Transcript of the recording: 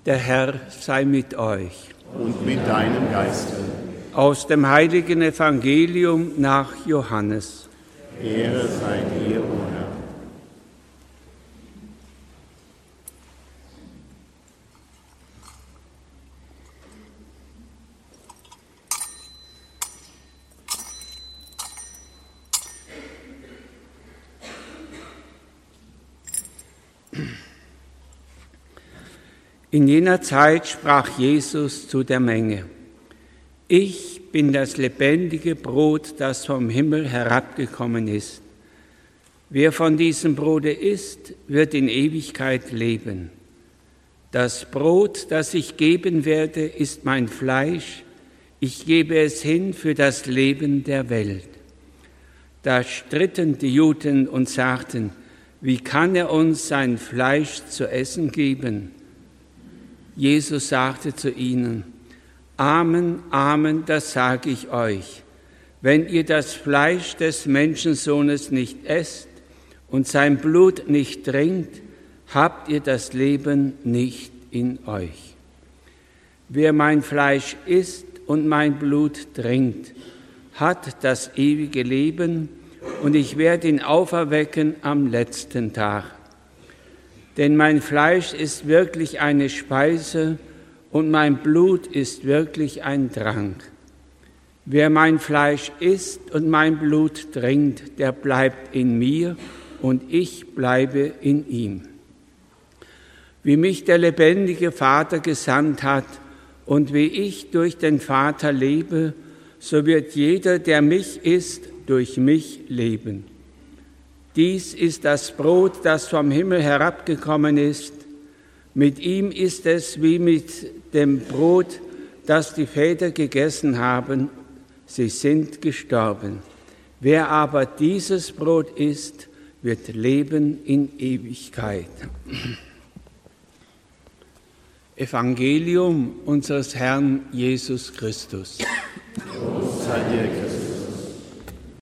Der Herr sei mit euch. Und mit deinem Geiste. Aus dem heiligen Evangelium nach Johannes. Ehre sei dir, o Herr. In jener Zeit sprach Jesus zu der Menge: Ich bin das lebendige Brot, das vom Himmel herabgekommen ist. Wer von diesem Brote isst, wird in Ewigkeit leben. Das Brot, das ich geben werde, ist mein Fleisch. Ich gebe es hin für das Leben der Welt. Da stritten die Juden und sagten: Wie kann er uns sein Fleisch zu essen geben? Jesus sagte zu ihnen: Amen, Amen, das sage ich euch. Wenn ihr das Fleisch des Menschensohnes nicht esst und sein Blut nicht trinkt, habt ihr das Leben nicht in euch. Wer mein Fleisch isst und mein Blut trinkt, hat das ewige Leben, und ich werde ihn auferwecken am letzten Tag. Denn mein Fleisch ist wirklich eine Speise und mein Blut ist wirklich ein Trank. Wer mein Fleisch isst und mein Blut trinkt, der bleibt in mir und ich bleibe in ihm. Wie mich der lebendige Vater gesandt hat und wie ich durch den Vater lebe, so wird jeder, der mich isst, durch mich leben. Dies ist das Brot, das vom Himmel herabgekommen ist. Mit ihm ist es wie mit dem Brot, das die Väter gegessen haben. Sie sind gestorben. Wer aber dieses Brot isst, wird leben in Ewigkeit. Evangelium unseres Herrn Jesus Christus. Lob sei dir, Christus.